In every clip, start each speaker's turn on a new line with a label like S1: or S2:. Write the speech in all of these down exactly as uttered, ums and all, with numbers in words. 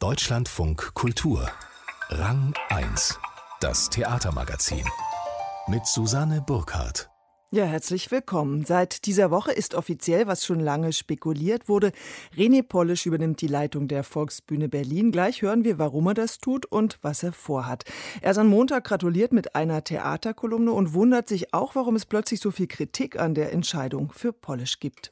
S1: Deutschlandfunk Kultur. Rang eins. Das Theatermagazin. Mit Susanne Burkhardt.
S2: Ja, herzlich willkommen. Seit dieser Woche ist offiziell, was schon lange spekuliert wurde, René Polisch übernimmt die Leitung der Volksbühne Berlin. Gleich hören wir, warum er das tut und was er vorhat. Er ist am Montag gratuliert mit einer Theaterkolumne und wundert sich auch, warum es plötzlich so viel Kritik an der Entscheidung für Polisch gibt.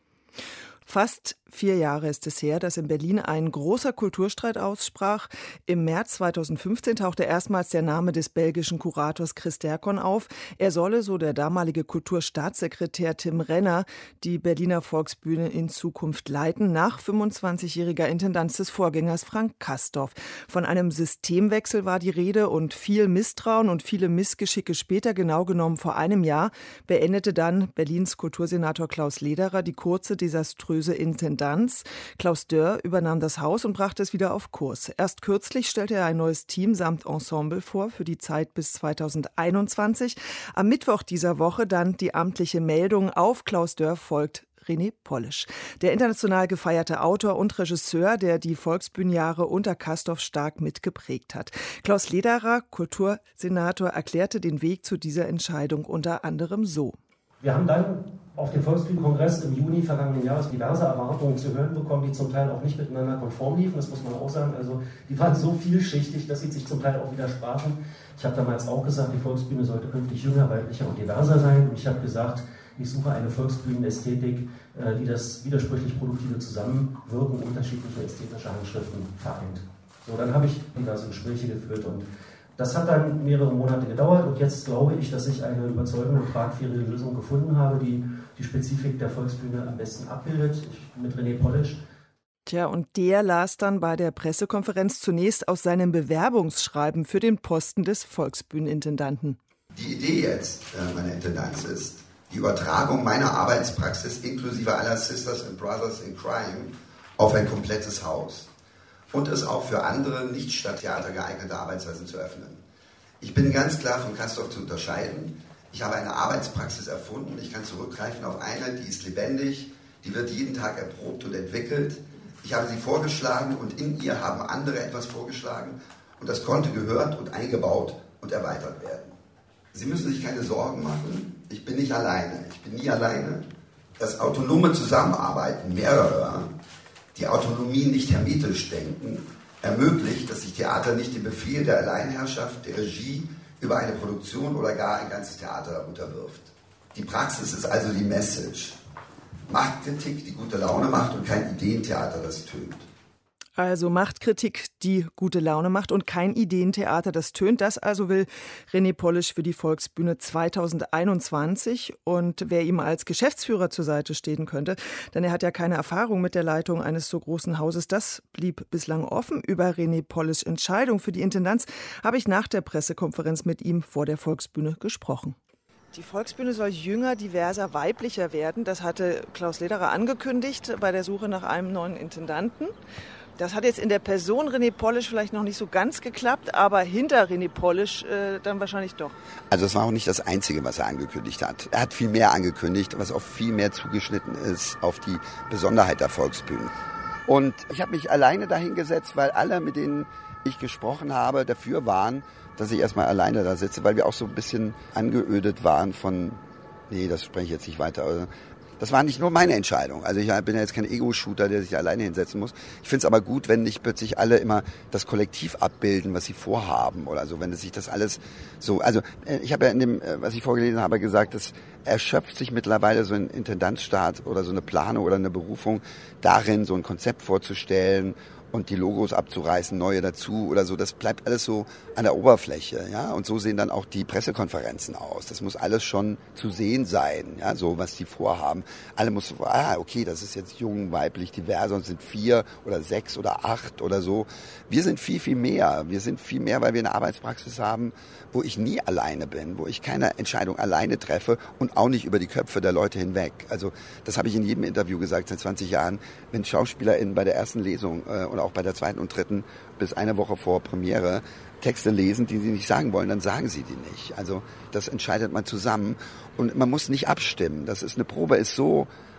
S2: Fast vier Jahre ist es her, dass in Berlin ein großer Kulturstreit aussprach. Im März zweitausendfünfzehn tauchte erstmals der Name des belgischen Kurators Chris Dercon auf. Er solle, so der damalige Kulturstaatssekretär Tim Renner, die Berliner Volksbühne in Zukunft leiten, nach fünfundzwanzigjähriger Intendanz des Vorgängers Frank Castorf. Von einem Systemwechsel war die Rede und viel Misstrauen und viele Missgeschicke später, genau genommen vor einem Jahr, beendete dann Berlins Kultursenator Klaus Lederer die kurze, desaströse Intendanz. Klaus Dörr übernahm das Haus und brachte es wieder auf Kurs. Erst kürzlich stellte er ein neues Team samt Ensemble vor für die Zeit bis zweitausendeinundzwanzig. Am Mittwoch dieser Woche dann die amtliche Meldung: Auf Klaus Dörr folgt René Polisch. Der international gefeierte Autor und Regisseur, der die Volksbühnenjahre unter Castorf stark mitgeprägt hat. Klaus Lederer, Kultursenator, erklärte den Weg zu dieser Entscheidung unter anderem so.
S3: Wir haben dann auf dem Volksbühnenkongress im Juni vergangenen Jahres diverse Erwartungen zu hören bekommen, die zum Teil auch nicht miteinander konform liefen, das muss man auch sagen. Also die waren so vielschichtig, dass sie sich zum Teil auch widersprachen. Ich habe damals auch gesagt, die Volksbühne sollte künftig jünger, weiblicher und diverser sein. Und ich habe gesagt, ich suche eine Volksbühnenästhetik, die das widersprüchlich produktive Zusammenwirken unterschiedlicher ästhetischer Handschriften vereint. So, dann habe ich diverse Gespräche geführt und das hat dann mehrere Monate gedauert und jetzt glaube ich, dass ich eine überzeugende und tragfähige Lösung gefunden habe, die die Spezifik der Volksbühne am besten abbildet, ich, mit René Polisch.
S2: Tja, und der las dann bei der Pressekonferenz zunächst aus seinem Bewerbungsschreiben für den Posten des Volksbühnenintendanten.
S4: Die Idee jetzt äh, meiner Intendanz ist die Übertragung meiner Arbeitspraxis inklusive aller Sisters and Brothers in Crime auf ein komplettes Haus. Und es auch für andere nicht Stadttheater geeignete Arbeitsweisen zu öffnen. Ich bin ganz klar von Castorf zu unterscheiden. Ich habe eine Arbeitspraxis erfunden. Ich kann zurückgreifen auf eine, die ist lebendig, die wird jeden Tag erprobt und entwickelt. Ich habe sie vorgeschlagen und in ihr haben andere etwas vorgeschlagen und das konnte gehört und eingebaut und erweitert werden. Sie müssen sich keine Sorgen machen. Ich bin nicht alleine. Ich bin nie alleine. Das autonome Zusammenarbeiten mehrerer, die Autonomie nicht hermetisch denken, ermöglicht, dass sich Theater nicht dem Befehl der Alleinherrschaft, der Regie über eine Produktion oder gar ein ganzes Theater unterwirft. Die Praxis ist also die Message. Machtkritik, die gute Laune macht und kein Ideentheater, das tönt.
S2: Also Machtkritik, die gute Laune macht und kein Ideentheater, das tönt. Das also will René Polisch für die Volksbühne zweitausendeinundzwanzig. Und wer ihm als Geschäftsführer zur Seite stehen könnte, denn er hat ja keine Erfahrung mit der Leitung eines so großen Hauses, das blieb bislang offen. Über René Polischs Entscheidung für die Intendanz habe ich nach der Pressekonferenz mit ihm vor der Volksbühne gesprochen. Die Volksbühne soll jünger, diverser, weiblicher werden. Das hatte Klaus Lederer angekündigt bei der Suche nach einem neuen Intendanten. Das hat jetzt in der Person René Polisch vielleicht noch nicht so ganz geklappt, aber hinter René Polisch äh, dann wahrscheinlich doch.
S4: Also das war auch nicht das Einzige, was er angekündigt hat. Er hat viel mehr angekündigt, was auch viel mehr zugeschnitten ist auf die Besonderheit der Volksbühnen. Und ich habe mich alleine dahingesetzt, weil alle, mit denen ich gesprochen habe, dafür waren, dass ich erstmal alleine da sitze, weil wir auch so ein bisschen angeödet waren von, nee, das spreche ich jetzt nicht weiter. Das war nicht nur meine Entscheidung. Also ich bin ja jetzt kein Ego-Shooter, der sich alleine hinsetzen muss. Ich finde es aber gut, wenn nicht plötzlich alle immer das Kollektiv abbilden, was sie vorhaben oder so. Wenn es sich das alles so, also ich habe ja in dem, was ich vorgelesen habe, gesagt, dass erschöpft sich mittlerweile so ein Intendanzstaat oder so eine Planung oder eine Berufung darin, so ein Konzept vorzustellen und die Logos abzureißen, neue dazu oder so. Das bleibt alles so an der Oberfläche, ja. Und so sehen dann auch die Pressekonferenzen aus. Das muss alles schon zu sehen sein, ja, so was die vorhaben. Alle muss so, ah, okay, das ist jetzt jung, weiblich, divers, und sind vier oder sechs oder acht oder so. Wir sind viel, viel mehr. Wir sind viel mehr, weil wir eine Arbeitspraxis haben, wo ich nie alleine bin, wo ich keine Entscheidung alleine treffe und auch nicht über die Köpfe der Leute hinweg. Also das habe ich in jedem Interview gesagt seit zwanzig Jahren, wenn SchauspielerInnen bei der ersten Lesung äh, oder auch bei der zweiten und dritten bis eine Woche vor Premiere Texte lesen, die sie nicht sagen wollen, dann sagen sie die nicht. Also das entscheidet man zusammen und man muss nicht abstimmen. Das ist eine Probe, ist so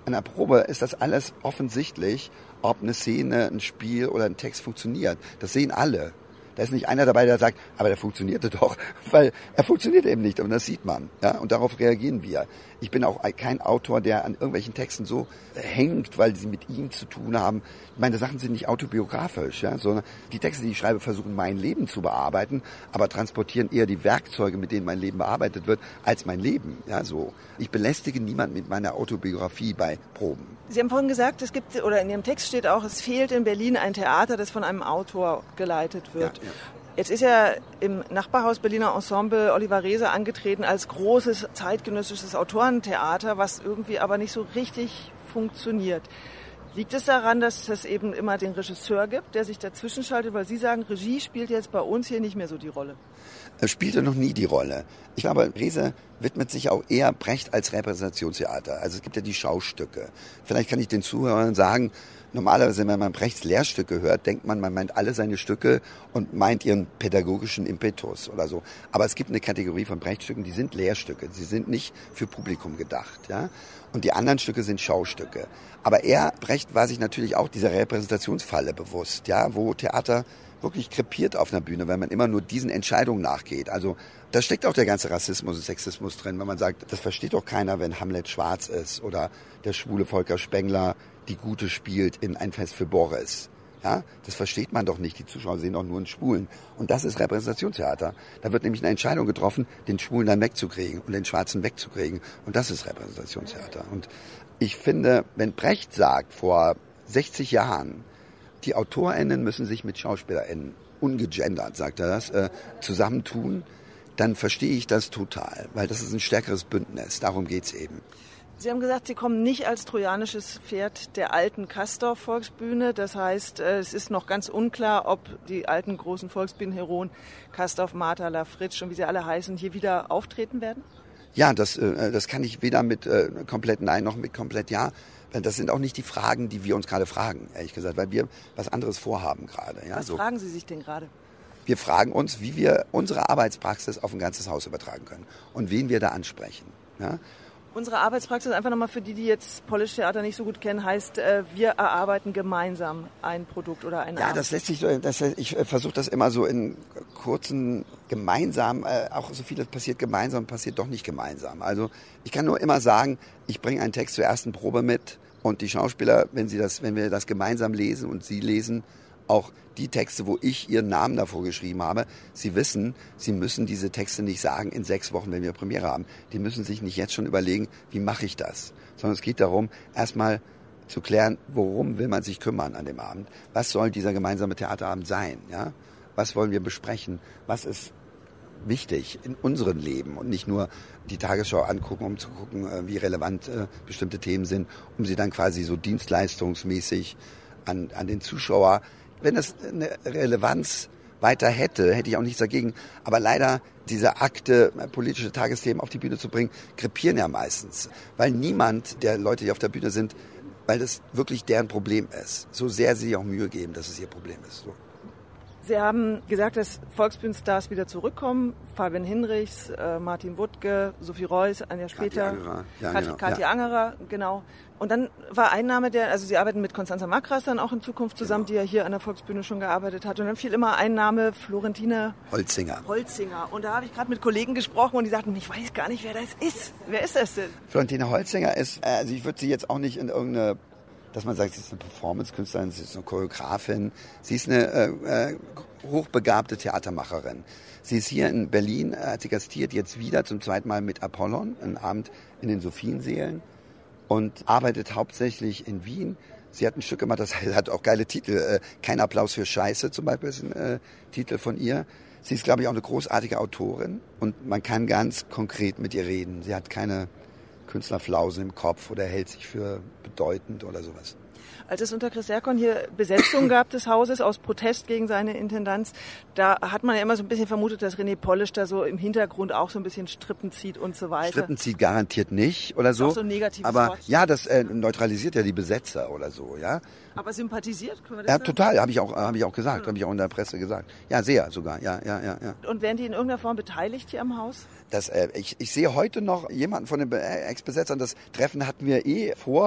S4: An der Probe ist das alles offensichtlich, ob eine Szene, ein Spiel oder ein Text funktioniert. Das sehen alle. Da ist nicht einer dabei, der sagt, aber der funktionierte doch, weil er funktioniert eben nicht und das sieht man. Ja? Und darauf reagieren wir. Ich bin auch kein Autor, der an irgendwelchen Texten so hängt, weil sie mit ihm zu tun haben. Meine Sachen sind nicht autobiografisch, ja? Sondern die Texte, die ich schreibe, versuchen mein Leben zu bearbeiten, aber transportieren eher die Werkzeuge, mit denen mein Leben bearbeitet wird, als mein Leben. Ja, so. Ich belästige niemanden mit meiner Autobiografie bei Proben.
S2: Sie haben vorhin gesagt, es gibt, oder in Ihrem Text steht auch, es fehlt in Berlin ein Theater, das von einem Autor geleitet wird. Ja, ja. Jetzt ist ja im Nachbarhaus Berliner Ensemble Oliver Reese angetreten als großes zeitgenössisches Autorentheater, was irgendwie aber nicht so richtig funktioniert. Liegt es daran, dass es eben immer den Regisseur gibt, der sich dazwischen schaltet? Weil Sie sagen, Regie spielt jetzt bei uns hier nicht mehr so die Rolle.
S4: Er spielte noch nie die Rolle. Ich glaube, Reese widmet sich auch eher Brecht als Repräsentationstheater. Also es gibt ja die Schaustücke. Vielleicht kann ich den Zuhörern sagen, normalerweise, wenn man Brechts Lehrstücke hört, denkt man, man meint alle seine Stücke und meint ihren pädagogischen Impetus oder so. Aber es gibt eine Kategorie von Brechtstücken, die sind Lehrstücke. Sie sind nicht für Publikum gedacht, ja. Und die anderen Stücke sind Schaustücke. Aber er, Brecht, war sich natürlich auch dieser Repräsentationsfalle bewusst, ja, wo Theater wirklich krepiert auf einer Bühne, wenn man immer nur diesen Entscheidungen nachgeht. Also da steckt auch der ganze Rassismus und Sexismus drin, wenn man sagt, das versteht doch keiner, wenn Hamlet schwarz ist oder der schwule Volker Spengler die Gute spielt in Ein Fest für Boris. Ja, das versteht man doch nicht. Die Zuschauer sehen doch nur einen Schwulen. Und das ist Repräsentationstheater. Da wird nämlich eine Entscheidung getroffen, den Schwulen dann wegzukriegen und den Schwarzen wegzukriegen. Und das ist Repräsentationstheater. Und ich finde, wenn Brecht sagt vor sechzig Jahren, die AutorInnen müssen sich mit SchauspielerInnen, ungegendert, sagt er das, äh, zusammentun, dann verstehe ich das total. Weil das ist ein stärkeres Bündnis. Darum geht's eben.
S2: Sie haben gesagt, Sie kommen nicht als trojanisches Pferd der alten Castorf-Volksbühne. Das heißt, es ist noch ganz unklar, ob die alten großen Volksbühnenheroen Castorf, Martha, Fritsch und wie sie alle heißen, hier wieder auftreten werden?
S4: Ja, das, das kann ich weder mit äh, komplett Nein noch mit komplett Ja. Das sind auch nicht die Fragen, die wir uns gerade fragen, ehrlich gesagt, weil wir was anderes vorhaben gerade. Ja,
S2: was
S4: so.
S2: fragen Sie sich denn gerade?
S4: Wir fragen uns, wie wir unsere Arbeitspraxis auf ein ganzes Haus übertragen können und wen wir da ansprechen. Ja?
S2: Unsere Arbeitspraxis, einfach nochmal für die, die jetzt Polish Theater nicht so gut kennen, heißt, wir erarbeiten gemeinsam ein Produkt oder eine
S4: Ja,
S2: Arbeit.
S4: das lässt sich, das, ich versuche das immer so in kurzen, gemeinsam, auch so vieles passiert gemeinsam, passiert doch nicht gemeinsam. Also ich kann nur immer sagen, ich bringe einen Text zur ersten Probe mit und die Schauspieler, wenn sie das, wenn wir das gemeinsam lesen und sie lesen, auch die Texte, wo ich ihren Namen davor geschrieben habe, sie wissen, sie müssen diese Texte nicht sagen in sechs Wochen, wenn wir Premiere haben. Die müssen sich nicht jetzt schon überlegen, wie mache ich das? Sondern es geht darum, erstmal zu klären, worum will man sich kümmern an dem Abend? Was soll dieser gemeinsame Theaterabend sein? Ja? Was wollen wir besprechen? Was ist wichtig in unserem Leben und nicht nur die Tagesschau angucken, um zu gucken, wie relevant äh, bestimmte Themen sind, um sie dann quasi so dienstleistungsmäßig an, an den Zuschauer. Wenn es eine Relevanz weiter hätte, hätte ich auch nichts dagegen. Aber leider diese Akte, politische Tagesthemen auf die Bühne zu bringen, krepieren ja meistens. Weil niemand der Leute, die auf der Bühne sind, weil das wirklich deren Problem ist. So sehr sie sich auch Mühe geben, dass es ihr Problem ist. So.
S2: Sie haben gesagt, dass Volksbühnenstars wieder zurückkommen. Fabian Hinrichs, äh, Martin Wuttke, Sophie Reuss, ein Jahr später.
S4: Kathi Angerer. Ja,
S2: Kathi,
S4: genau.
S2: Kathi
S4: ja.
S2: Angerer, genau. Und dann war ein Name, der, also Sie arbeiten mit Constanza Makras dann auch in Zukunft zusammen, genau. Die ja hier an der Volksbühne schon gearbeitet hat. Und dann fiel immer ein Name, Florentine
S4: Holzinger.
S2: Holzinger. Und da habe ich gerade mit Kollegen gesprochen und die sagten, ich weiß gar nicht, wer das ist. Wer ist das denn?
S4: Florentine Holzinger ist, also ich würde sie jetzt auch nicht in irgendeine, dass man sagt, sie ist eine Performance-Künstlerin, sie ist eine Choreografin, sie ist eine äh, hochbegabte Theatermacherin. Sie ist hier in Berlin, hat sie gastiert, jetzt wieder zum zweiten Mal mit Apollon, einen Abend in den Sophiensälen und arbeitet hauptsächlich in Wien. Sie hat ein Stück gemacht, das hat auch geile Titel. Äh, Kein Applaus für Scheiße zum Beispiel ist ein äh, Titel von ihr. Sie ist, glaube ich, auch eine großartige Autorin und man kann ganz konkret mit ihr reden. Sie hat keine Künstlerflausen im Kopf oder hält sich für bedeutend oder sowas.
S2: Als es unter Chris Serkon hier Besetzung gab des Hauses aus Protest gegen seine Intendanz, da hat man ja immer so ein bisschen vermutet, dass René Polish da so im Hintergrund auch so ein bisschen Strippen zieht und so weiter.
S4: Strippen zieht garantiert nicht oder so.
S2: Auch so ein negatives
S4: aber
S2: Wort.
S4: Ja, das äh, neutralisiert ja die Besetzer oder so, ja.
S2: Aber sympathisiert, können wir das
S4: Ja,
S2: sagen?
S4: total, habe ich auch, habe ich auch gesagt, ja. habe ich auch in der Presse gesagt. Ja, sehr sogar, ja, ja, ja, ja.
S2: Und werden die in irgendeiner Form beteiligt hier am Haus?
S4: Das, äh, ich, ich sehe heute noch jemanden von den Ex-Besetzern, das Treffen hatten wir eh vor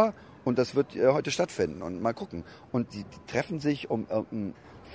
S4: Und das wird äh, heute stattfinden und mal gucken. Und die, die treffen sich, um irgendeine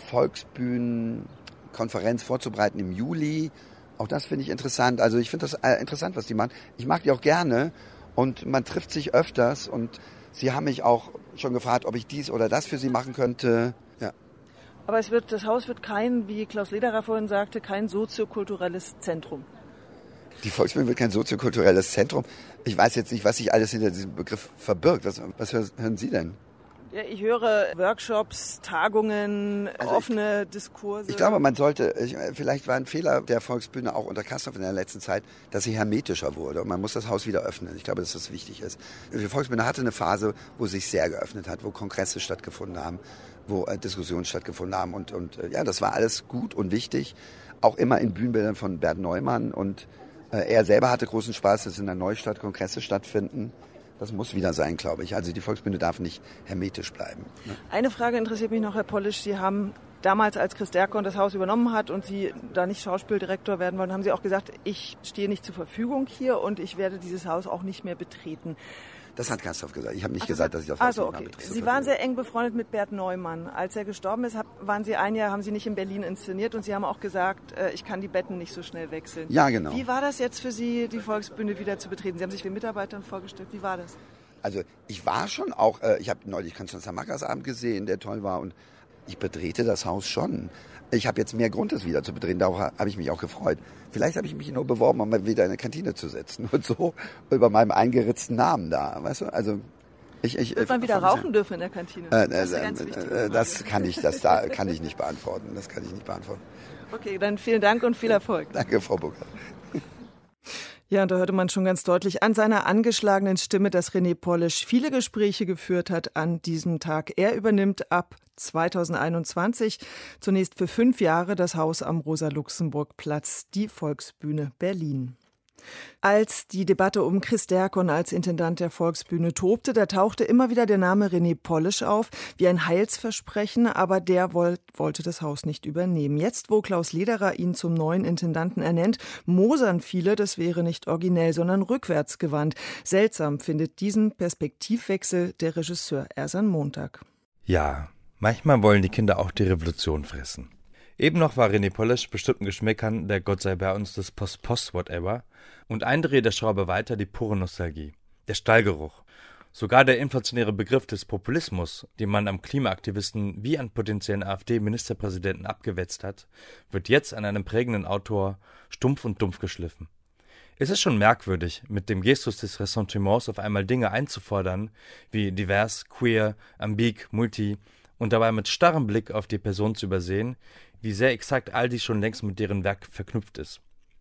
S4: Volksbühnenkonferenz vorzubereiten im Juli. Auch das finde ich interessant. Also ich finde das äh, interessant, was die machen. Ich mag die auch gerne und man trifft sich öfters und sie haben mich auch schon gefragt, ob ich dies oder das für sie machen könnte. Ja.
S2: Aber es wird, das Haus wird kein, wie Klaus Lederer vorhin sagte, kein soziokulturelles Zentrum.
S4: Die Volksbühne wird kein soziokulturelles Zentrum. Ich weiß jetzt nicht, was sich alles hinter diesem Begriff verbirgt. Was, was hören Sie denn?
S2: Ja, ich höre Workshops, Tagungen, also offene
S4: ich,
S2: Diskurse.
S4: Ich glaube, man sollte, ich, vielleicht war ein Fehler der Volksbühne auch unter Castorf in der letzten Zeit, dass sie hermetischer wurde und man muss das Haus wieder öffnen. Ich glaube, dass das wichtig ist. Die Volksbühne hatte eine Phase, wo sich sehr geöffnet hat, wo Kongresse stattgefunden haben, wo äh, Diskussionen stattgefunden haben und, und äh, ja, das war alles gut und wichtig. Auch immer in Bühnenbildern von Bert Neumann und äh, er selber hatte großen Spaß, dass in der Neustadt Kongresse stattfinden. Das muss wieder sein, glaube ich. Also die Volksbühne darf nicht hermetisch bleiben. Ne?
S2: Eine Frage interessiert mich noch, Herr Polisch. Sie haben damals, als Chris Derkon das Haus übernommen hat und Sie da nicht Schauspieldirektor werden wollen, haben Sie auch gesagt, ich stehe nicht zur Verfügung hier und ich werde dieses Haus auch nicht mehr betreten.
S4: Das hat Castorf gesagt. Ich habe nicht also, gesagt, dass ich das
S2: also,
S4: Haus
S2: okay.
S4: nicht mehr betrete.
S2: Sie waren sehr eng befreundet mit Bert Neumann. Als er gestorben ist, waren Sie ein Jahr, haben Sie nicht in Berlin inszeniert und Sie haben auch gesagt, ich kann die Betten nicht so schnell wechseln.
S4: Ja, genau.
S2: Wie war das jetzt für Sie, die Volksbühne wieder zu betreten? Sie haben sich mit Mitarbeitern vorgestellt. Wie war das?
S4: Also ich war schon auch, äh, ich habe neulich Konstanzer Mackers Abend gesehen, der toll war und ich betrete das Haus schon. Ich habe jetzt mehr Grund, es wieder zu betreten, darauf habe ich mich auch gefreut. Vielleicht habe ich mich nur beworben, um mal wieder in eine Kantine zu sitzen und so über meinem eingeritzten Namen da, weißt du, also... Ich, ich,
S2: Wird man wieder rauchen dürfen in der Kantine?
S4: Äh, das ist eine ganz wichtige Frage. Das kann ich, das da kann ich nicht beantworten, das kann ich nicht beantworten.
S2: Okay, dann vielen Dank und viel Erfolg.
S4: Danke, Frau Burkhardt.
S2: Ja, und da hörte man schon ganz deutlich an seiner angeschlagenen Stimme, dass René Polisch viele Gespräche geführt hat an diesem Tag. Er übernimmt ab zweitausendeinundzwanzig zunächst für fünf Jahre das Haus am Rosa-Luxemburg-Platz, die Volksbühne Berlin. Als die Debatte um Chris Derkon als Intendant der Volksbühne tobte, da tauchte immer wieder der Name René Polisch auf, wie ein Heilsversprechen, aber der wollt, wollte das Haus nicht übernehmen. Jetzt, wo Klaus Lederer ihn zum neuen Intendanten ernennt, mosern viele, das wäre nicht originell, sondern rückwärtsgewandt. Seltsam findet diesen Perspektivwechsel der Regisseur Ersan Montag.
S5: Ja, manchmal wollen die Kinder auch die Revolution fressen. Eben noch war René Polisch bestimmten Geschmäckern der Gott sei bei uns des Post-Post-Whatever und ein Dreh der Schraube weiter die pure Nostalgie, der Stallgeruch. Sogar der inflationäre Begriff des Populismus, den man am Klimaaktivisten wie an potenziellen AfD-Ministerpräsidenten abgewetzt hat, wird jetzt an einem prägenden Autor stumpf und dumpf geschliffen. Es ist schon merkwürdig, mit dem Gestus des Ressentiments auf einmal Dinge einzufordern, wie divers, queer, ambig, multi, und dabei mit starrem Blick auf die Person zu übersehen, wie sehr exakt all dies schon längst mit deren Werk verknüpft ist.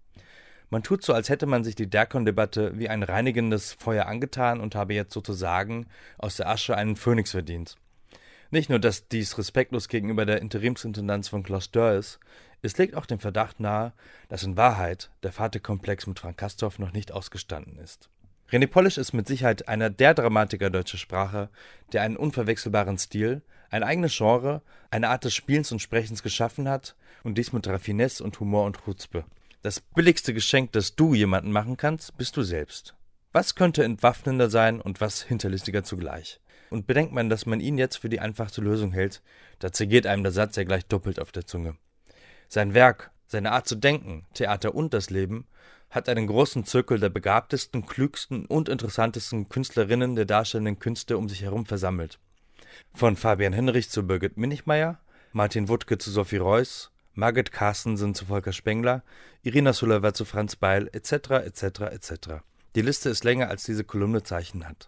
S5: Man tut so, als hätte man sich die Derkon-Debatte wie ein reinigendes Feuer angetan und habe jetzt sozusagen aus der Asche einen Phönix verdient. Nicht nur, dass dies respektlos gegenüber der Interimsintendanz von Klaus Dörr ist, es legt auch den Verdacht nahe, dass in Wahrheit der Vaterkomplex mit Frank Castorf noch nicht ausgestanden ist. René Polisch ist mit Sicherheit einer der Dramatiker deutscher Sprache, der einen unverwechselbaren Stil, ein eigenes Genre, eine Art des Spielens und Sprechens geschaffen hat und dies mit Raffinesse und Humor und Chutzpe. Das billigste Geschenk, das du jemandem machen kannst, bist du selbst. Was könnte entwaffnender sein und was hinterlistiger zugleich? Und bedenkt man, dass man ihn jetzt für die einfachste Lösung hält, da zergeht einem der Satz ja gleich doppelt auf der Zunge. Sein Werk, seine Art zu denken, Theater und das Leben, hat einen großen Zirkel der begabtesten, klügsten und interessantesten Künstlerinnen der darstellenden Künste um sich herum versammelt. Von Fabian Henrich zu Birgit Minichmeier, Martin Wuttke zu Sophie Reuss, Margit Carstensen zu Volker Spengler, Irina Sulliver zu Franz Beil, et cetera et cetera et cetera. Die Liste ist länger, als diese Kolumne Zeichen hat.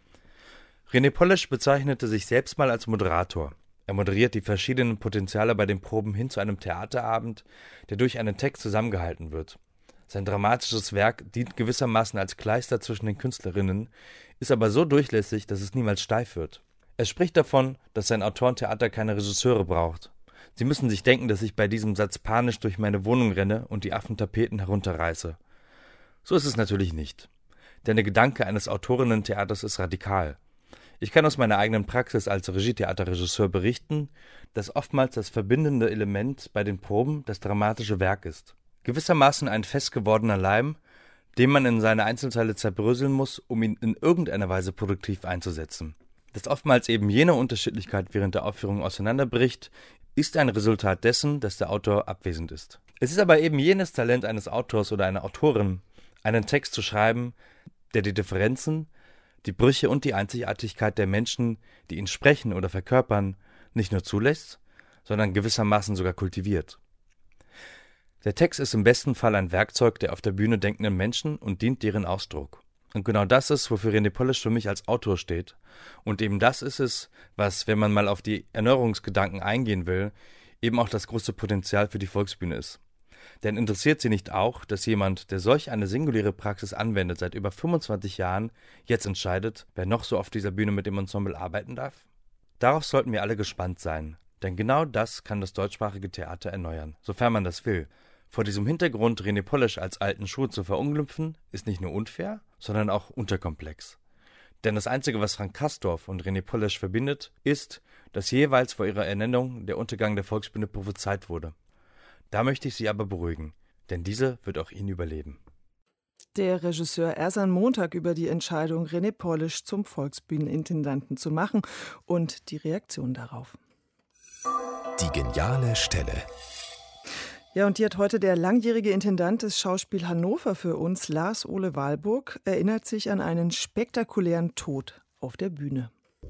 S5: René Polisch bezeichnete sich selbst mal als Moderator. Er moderiert die verschiedenen Potenziale bei den Proben hin zu einem Theaterabend, der durch einen Text zusammengehalten wird. Sein dramatisches Werk dient gewissermaßen als Kleister zwischen den Künstlerinnen, ist aber so durchlässig, dass es niemals steif wird. Er spricht davon, dass sein Autorentheater keine Regisseure braucht. Sie müssen sich denken, dass ich bei diesem Satz panisch durch meine Wohnung renne und die Affentapeten herunterreiße. So ist es natürlich nicht. Denn der Gedanke eines Autorinnentheaters ist radikal. Ich kann aus meiner eigenen Praxis als Regietheaterregisseur berichten, dass oftmals das verbindende Element bei den Proben das dramatische Werk ist. Gewissermaßen ein fest gewordener Leim, den man in seine Einzelteile zerbröseln muss, um ihn in irgendeiner Weise produktiv einzusetzen. Dass oftmals eben jene Unterschiedlichkeit während der Aufführung auseinanderbricht, ist ein Resultat dessen, dass der Autor abwesend ist. Es ist aber eben jenes Talent eines Autors oder einer Autorin, einen Text zu schreiben, der die Differenzen, die Brüche und die Einzigartigkeit der Menschen, die ihn sprechen oder verkörpern, nicht nur zulässt, sondern gewissermaßen sogar kultiviert. Der Text ist im besten Fall ein Werkzeug der auf der Bühne denkenden Menschen und dient deren Ausdruck. Und genau das ist, wofür René Polish für mich als Autor steht. Und eben das ist es, was, wenn man mal auf die Erneuerungsgedanken eingehen will, eben auch das große Potenzial für die Volksbühne ist. Denn interessiert sie nicht auch, dass jemand, der solch eine singuläre Praxis anwendet, seit über fünfundzwanzig Jahren, jetzt entscheidet, wer noch so auf dieser Bühne mit dem Ensemble arbeiten darf? Darauf sollten wir alle gespannt sein, denn genau das kann das deutschsprachige Theater erneuern, sofern man das will. Vor diesem Hintergrund René Polish als alten Schuh zu verunglimpfen, ist nicht nur unfair, sondern auch unterkomplex. Denn das Einzige, was Frank Castorf und René Polish verbindet, ist, dass jeweils vor ihrer Ernennung der Untergang der Volksbühne prophezeit wurde. Da möchte ich Sie aber beruhigen, denn diese wird auch ihn überleben.
S2: Der Regisseur Ersan Montag über die Entscheidung, René Polish zum Volksbühnenintendanten zu machen und die Reaktion darauf.
S1: Die geniale Stelle.
S2: Ja, und die hat heute der langjährige Intendant des Schauspiel Hannover für uns, Lars Ole Wahlburg, erinnert sich an einen spektakulären Tod auf der Bühne.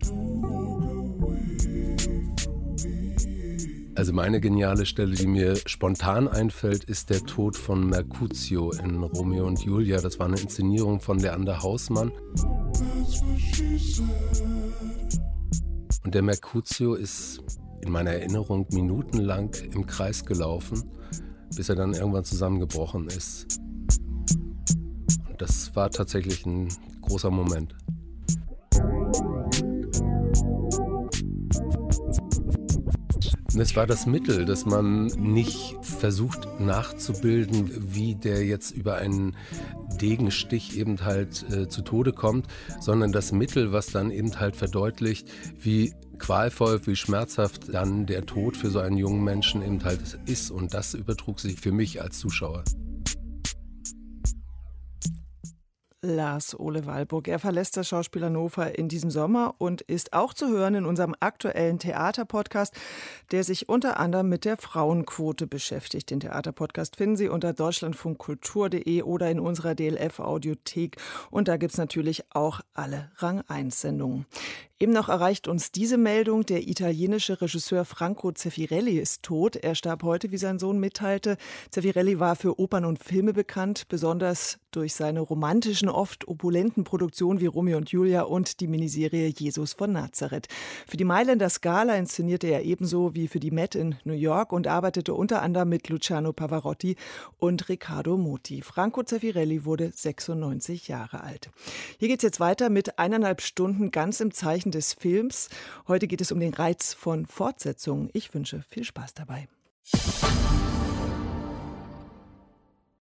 S6: Also meine geniale Stelle, die mir spontan einfällt, ist der Tod von Mercutio in Romeo und Julia. Das war eine Inszenierung von Leander Hausmann. Und der Mercutio ist in meiner Erinnerung minutenlang im Kreis gelaufen, bis er dann irgendwann zusammengebrochen ist. Und das war tatsächlich ein großer Moment. Es war das Mittel, dass man nicht versucht nachzubilden, wie der jetzt über einen Degenstich eben halt äh, zu Tode kommt, sondern das Mittel, was dann eben halt verdeutlicht, wie qualvoll, wie schmerzhaft dann der Tod für so einen jungen Menschen eben halt ist. Und das übertrug sich für mich als Zuschauer.
S2: Lars Ole Wahlburg. Er verlässt das Schauspiel Hannover in diesem Sommer und ist auch zu hören in unserem aktuellen Theaterpodcast, der sich unter anderem mit der Frauenquote beschäftigt. Den Theaterpodcast finden Sie unter deutschlandfunkkultur punkt de oder in unserer D L F-Audiothek. Und da gibt es natürlich auch alle Rang eins Sendungen. Eben noch erreicht uns diese Meldung, der italienische Regisseur Franco Zeffirelli ist tot. Er starb heute, wie sein Sohn mitteilte. Zeffirelli war für Opern und Filme bekannt, besonders durch seine romantischen, oft opulenten Produktionen wie Romeo und Julia und die Miniserie Jesus von Nazareth. Für die Mailänder Scala inszenierte er ebenso wie für die Met in New York und arbeitete unter anderem mit Luciano Pavarotti und Riccardo Muti. Franco Zeffirelli wurde sechsundneunzig Jahre alt. Hier geht es jetzt weiter mit eineinhalb Stunden ganz im Zeichen des Films. Heute geht es um den Reiz von Fortsetzungen. Ich wünsche viel Spaß dabei.